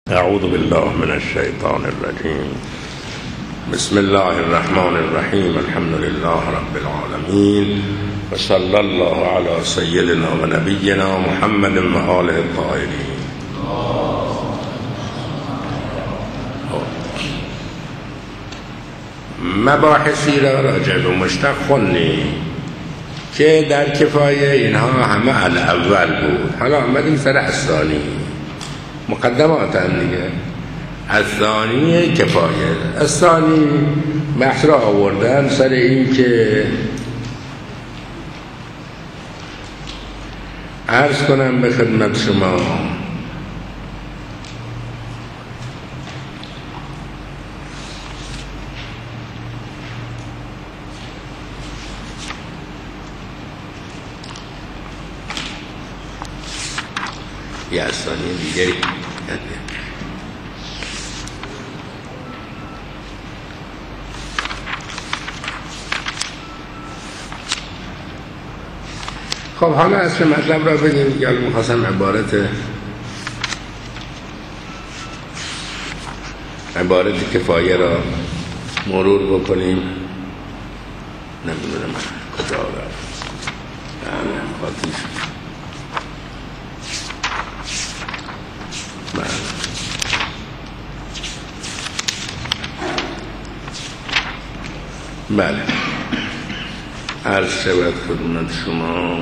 اعوذ بالله من الشیطان الرجیم. بسم الله الرحمن الرحیم. الحمد لله رب العالمین و صلی الله علی سیدنا و نبینا محمد و آله الطاهرین. مباحثی را راجع به مشتق خوندیم که در کفایه اینها همه الاول بود. حالا آمدیم سر الثانی، مقدمات هم دیگه. الثانی کفایه. الثانی بحث را آوردن سر این که عرض کنم به خدمت شما یه الثانی دیگری. خب حالا اصل مطلب را بگیم. یا میخواستم عبارت کفایه را مرور بکنیم. نمیدونم کجا رفت. خاطیش بله عرض شود خدمت شما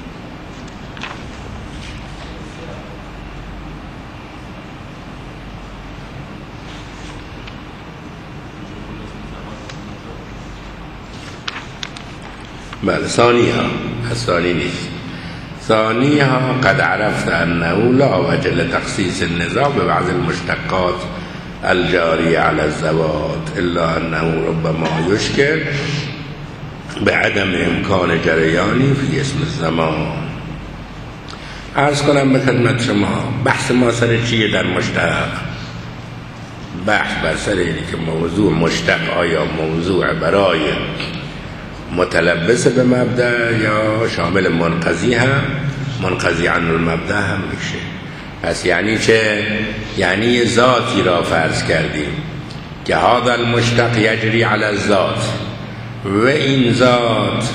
بله ثانی نیست. ثانیها قد عرفت انه لا وجه لتخصیص النزاع ببعض المشتقات الجاری على الزوات الا انه ربما يشكل بعدم امکان جریانی فی اسم الزمان. عرض کنم به خدمت شما بحث ما سر چیه در مشتق؟ بحث بر سر اینه که موضوع مشتق آیا موضوع برای متلبس به مبدأ یا شامل منقضی هم، منقضی عن المبدأ هم میشه. پس یعنی چه؟ یعنی یه ذاتی را فرض کردیم که هذا المشتق یجری علی الذات و این ذات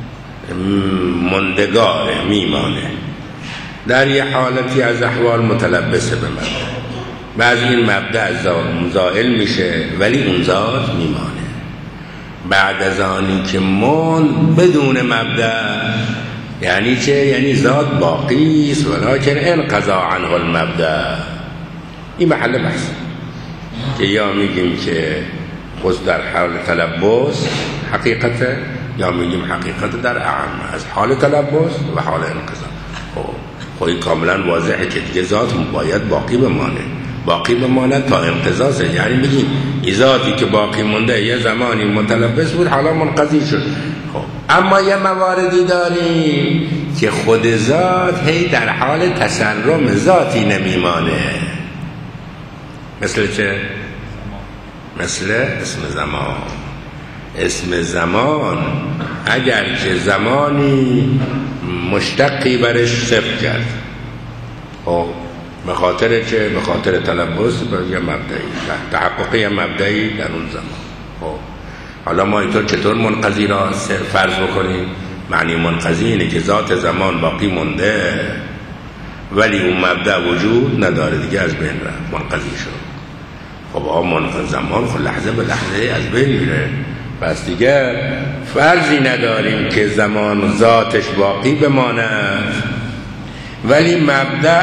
مندگاره، میمانه در یه حالتی از احوال متلبس به مبدأ. بعضی این مبدأ زائل میشه ولی اون ذات میمانه. بعد از آنی که بدون مبدأ یعنی چه؟ یعنی ذات باقی است ولکن انقضا عنه المبدأ. این محل بحث که یا میگیم که خود در حال تلبس حقیقته یا میگیم حقیقت در اعم از حال تلبس و حال انقضا. خب این کاملا واضحه که دیگه ذات باید باقی بمانه تا انقضاست. یعنی بگیم این ذاتی که باقی مونده یه زمانی متلبس بود حالا منقضی شد. خب اما یه مواردی داریم که خود ذات هی در حال تسرم ذاتی نمیمانه. مثل چه؟ مثل اسم زمان. اسم زمان اگر که زمانی مشتقی برش صفت کرد، خب به خاطر چه؟ به خاطر تلبس به یه مبدعی، تحقق یه مبدعی در اون زمان. خب حالا ما اینطور چطور منقضی را فرض بکنیم؟ معنی منقضی اینه که ذات زمان باقی مونده ولی اون مبدع وجود نداره، دیگه از بین رفت، منقضی شد. خب منقضی زمان خب لحظه به لحظه از بین میره. پس دیگه فرضی نداریم که زمان ذاتش باقی بماند ولی مبدأ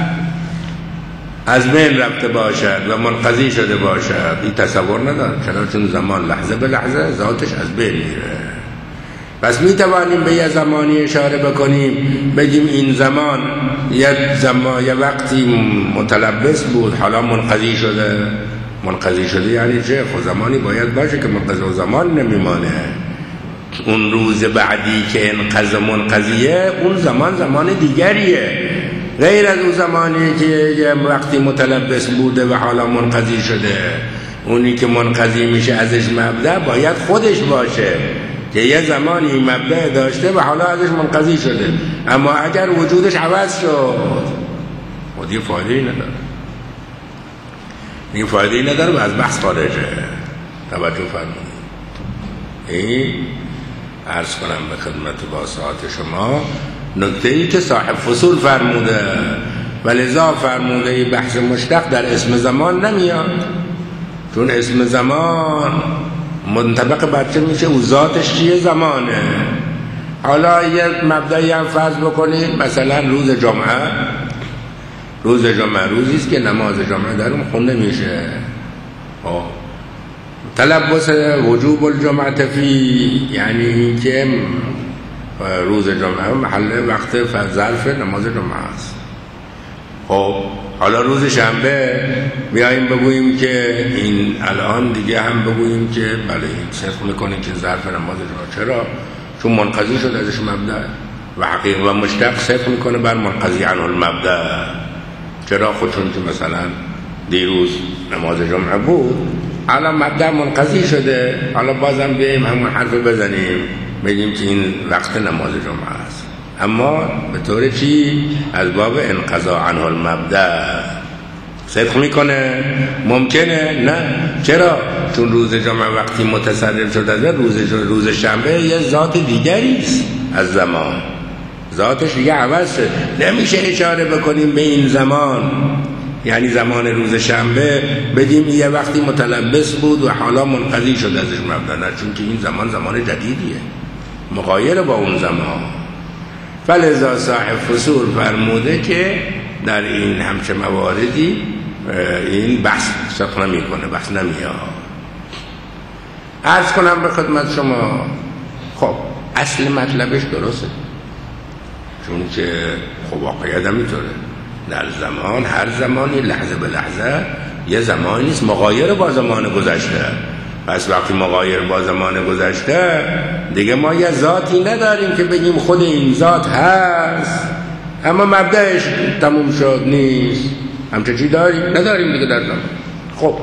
از بین رفته باشد و منقضی شده باشد. این تصور نداره، چون زمان لحظه به لحظه ذاتش از بین میره. پس میتوانیم به یه زمانی اشاره بکنیم بگیم این زمان یه وقتی متلبس بود حالا منقضی شده. یعنی چه؟ خب زمانی باید باشه که منقضی و زمان نمیمانه. اون روز بعدی که انقضا منقضیه اون زمان دیگریه غیر از اون زمانی که یه وقتی متلبس بوده و حالا منقضی شده. اونی که منقضی میشه ازش مبدأ باید خودش باشه که یه زمانی مبدأ داشته و حالا ازش منقضی شده. اما اگر وجودش عوض شد خودی فایده نداره. این فایده‌ای نداره و از بحث خارجه. توجه فرمایید. این عرض کنم به خدمت واسعات شما نکته‌ای که صاحب فصول فرموده و لذا فرموده بحث مشتق در اسم زمان نمیاد، چون اسم زمان منطبق بر چه میشه؟ او ذاتش چیه؟ زمانه. حالا یک مبدأی هم فرض بکنید، مثلا روز جمعه روزی است که نماز جمعه در اون خونده میشه. تلبس وجوب الجمعه فی، یعنی این که روز جمعه محل وقت ظرف نماز جمعه است. خب حالا روز شنبه بیاییم بگوییم که این الان دیگه هم بگوییم که بله این صدق میکنه که ظرف نماز جمعه. چرا؟ چون منقضی شد ازش مبدأ و حقیق و مشتق صدق میکنه بر منقضی عنه المبدأ. چرا؟ خود چون که مثلا دیروز نماز جمعه بود، حالا مبدأ منقضی شده، حالا بازم بیاییم همون حرف بزنیم بگیم که این وقت نماز جمعه است، اما به طور چی؟ از باب انقضا عنه المبدأ صدق میکنه. ممکنه؟ نه. چرا؟ چون روز جمعه وقتی متصرف شده، روز شنبه یه ذات دیگری است از زمان، ذاتش دیگه عوض شد. نمیشه اشاره بکنیم به این زمان، یعنی زمان روز شنبه بدیم یه وقتی متلبس بود و حالا منقضی شد ازش مبدأ، نه، چون که این زمان جدیدیه مغایر با اون زمان. فلذا صاحب فصول فرموده که در این همچه مواردی این بحث صدق نمی کنه، بحث نمیاد. عرض کنم به خدمت شما، خب اصل مطلبش درسته، چون که خب واقعیت هم میطوره، در زمان هر زمانی لحظه به لحظه یه زمانی نیست مغایر با زمان گذشته. پس وقتی مغایر با زمان گذشته دیگه ما یه ذاتی نداریم که بگیم خود این ذات هست اما مبدأش تموم شد نیست. همچه چی نداریم دیگه در زمان. خب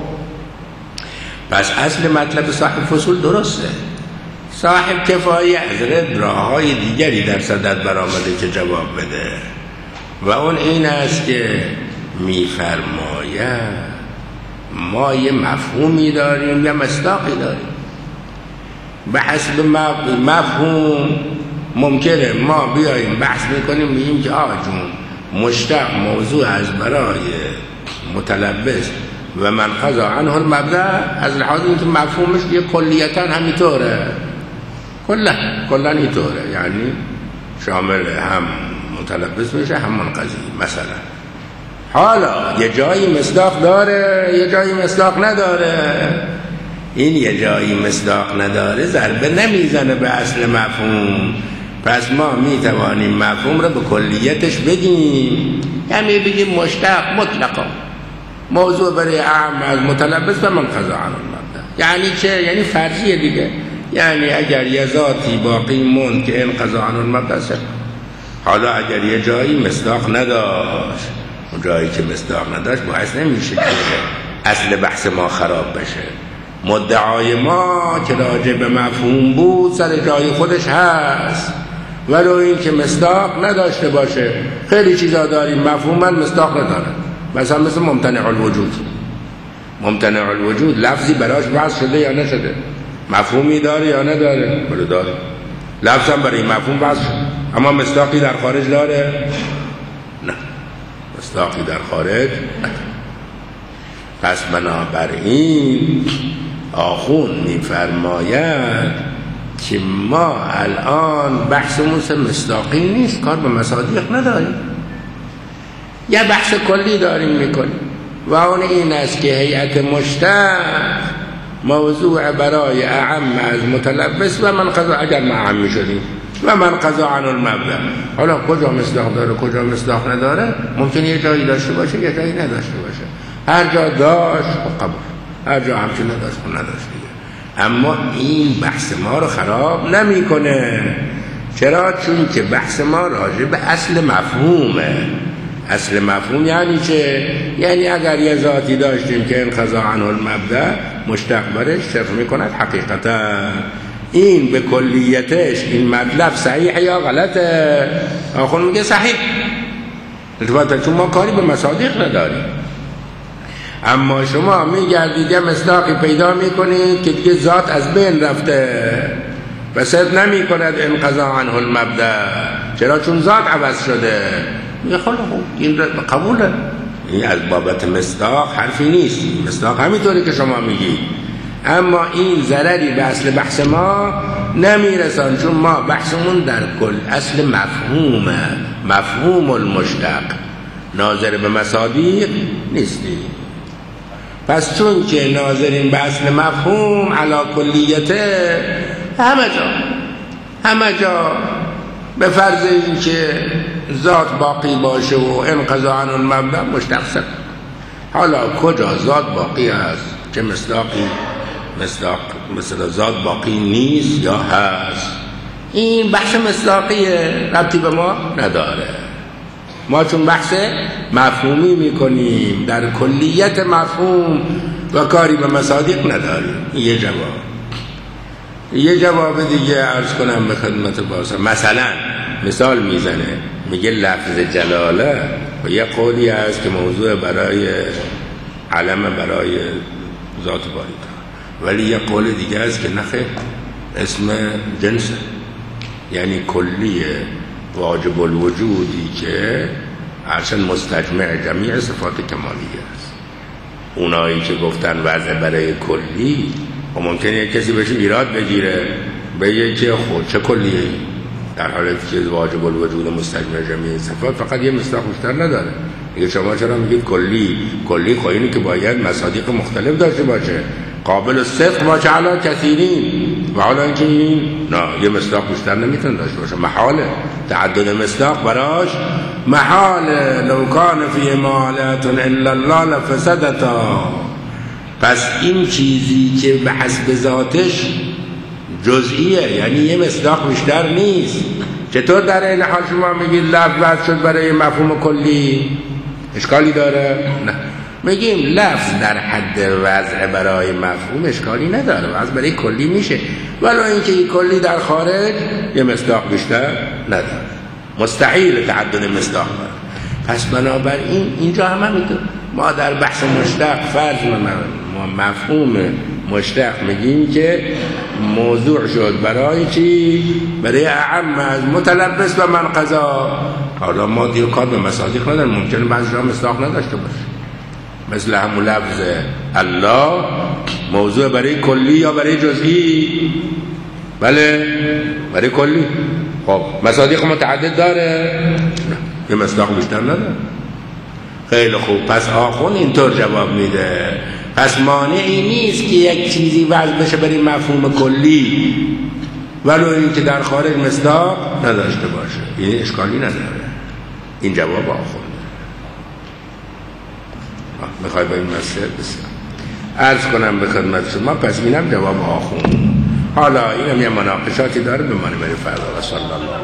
پس اصل مطلب صاحب فصول درسته. صاحب کفایه از راه‌های دیگری در صدد برآمده که جواب بده و اون این است که میفرماید ما یه مفهومی داریم یا مصداقی داریم. به حسب مفهوم ممکنه ما بیاییم بحث میکنیم میگیم که جون مشتق موضوع از برای متلبس و من قضا عنه المبدأ، از لحاظ اینکه مفهومش یه کلیتا همینطوره، کلا اینطوره، یعنی شامل هم متلبس میشه هم منقضی. مثلا حالا یه جایی مصداق داره یه جایی مصداق نداره. این یه جایی مصداق نداره ضربه نمیزنه به اصل مفهوم. پس ما میتوانیم مفهوم رو به کلیتش بگیم، یعنی بگیم مشتق مطلقا موضوع برای اعم از متلبس و من قضا عنه المبدأ. یعنی چه؟ یعنی فرضیه دیگه، یعنی اگر یه ذاتی باقی موند که این قضا عنه المبدأ ست. حالا اگر یه جایی مصداق نداشت، اون جایی که مصداق نداشت باعث نمیشه که اصل بحث ما خراب بشه. مدعای ما که راجع به مفهوم بود سر جای خودش هست، ولو این که مصداق نداشته باشه. خیلی چیزا داریم مفهوما مصداق نداره، مثلا مثل ممتنع الوجود. ممتنع الوجود لفظی براش وضع شده یا نشده؟ مفهومی داره یا نداره؟ بله داره. لفظ هم برای مفهوم وضع شده، اما مصداقی در خارج داره؟ نه، مصداقی در خارج نه. پس بنابراین آخون میفرماید که ما الان بحثمون مصداقی نیست، کار به مصادیق نداریم، یه بحث کلی داریم میکنیم و اون این است که هیئت مشتق موضوع برای اعم از متلبس و من قضا، اگر ما اعم میشدیم و من قضا عنه المبدأ. حالا کجا مصداق داره کجا مصداق نداره، ممکنه یه جایی داشته باشه یه جایی نداشته باشه. هر جا داشت و قبول، هر جا همچه نداشت و نداشت دیگه. اما این بحث ما رو خراب نمیکنه. چرا؟ چون که بحث ما راجع به اصل مفهومه. اصل مفهوم یعنی چه؟ یعنی اگر یه ذاتی داشتیم که این قضا عنه المبدأ مشتق برش صرف میکند حقیقتا این به کلیتش این مطلب صحیح یا غلطه؟ آخون میگه صحیح، البته چون ما کاری به مصادیق نداریم. اما شما میگردید یه مصداقی پیدا میکنید که دیگه ذات از بین رفته و صدق نمی کند انقضا عنه المبدأ. چرا؟ چون ذات عوض شده. میگه خب این قبوله، این از بابت مصداق حرفی نیست، مصداق همینطوری که شما میگید، اما این ضرری به اصل بحث ما نمیرسان، چون ما بحثمون در کل اصل مفهومه، مفهوم المشتق، ناظر به مصادیق نیستی. پس چون که ناظرین به اصل مفهوم علا کلیته، همه جا به فرض این که ذات باقی باشه و انقضا عن المبدأ مشتق شد. حالا کجا ذات باقی است که مصداق مثل ذات باقی نیست یا هست، این بحث مصداقیه، ربطی به ما نداره. ما چون بحث مفهومی میکنیم در کلیت مفهوم و کاری به مصادیق نداریم. یه جواب دیگه عرض کنم به خدمت بازم. مثلا مثال میزنه، میگه لفظ جلاله و یه قولی هست که موضوع برای علم برای ذات باری داره، ولی یه قول دیگه هست که نخیر اسم جنسه، یعنی کلیه واجب الوجودی که عشان مستجمع جمیع صفات کمالیه است. اونایی که گفتن وضع برای کلی و ممکنه یک کسی بهش ایراد بگیره، بگه که خود چه کلیه، در حالی که واجب الوجود مستجمع جمیع صفات فقط یه مصداق بیشتر نداره. میگه شما چرا میگید کلی؟ خب اینه که باید مصادیق مختلف داشته باشه، قابل الصدق باشه علی کثیرین، و حالا اینکه این نه یه مصداق بیشتر نمیتونه داشته باشه، محاله، تعدد مصداق براش محاله. لو کان فی مالات الا الله لفسدتا. پس این چیزی که به حسب ذاتش جزئیه، یعنی یه مصداق بیشتر نیست، چطور در این حال شما میگید لفظ وضع شد برای مفهوم کلی؟ اشکالی داره؟ نه. میگیم لفظ در حد وضع برای مفهوم اشکالی نداره، وضع برای کلی میشه، ولو اینکه این کلی در خارج یه مصداق بیشتر نداره، مستحیل تعدد مصداق داره. پس بنابراین اینجا هم همینطور ما در بحث مشتق فرض مفهوم مشتق میگیم که موضوع شد برای چی؟ برای اعم از متلبس و منقضا. حالا ما دیگه کار به مصادیق نداریم، ممکنه بعضی جا مصداق نداشته باشه، مثل همون لفظ الله موضوع برای کلی یا برای جزئی؟ بله برای کلی. خب مصادیق متعدد داره؟ نه، یه مصداق بیشتر نداره. خیلی خوب، پس آخون اینطور جواب میده، پس مانعی نیست که یک چیزی وضع بشه برای مفهوم کلی ولو این که در خارج مصداق نداشته باشه، این اشکالی نداره. این جواب آخون. میخوای با این مسئله بسیار عرض کنم به خدمت شما، پس اینم جواب آخون. حالا اینم یه مناقشاتی داره، بمانه بری فردا. و صلی الله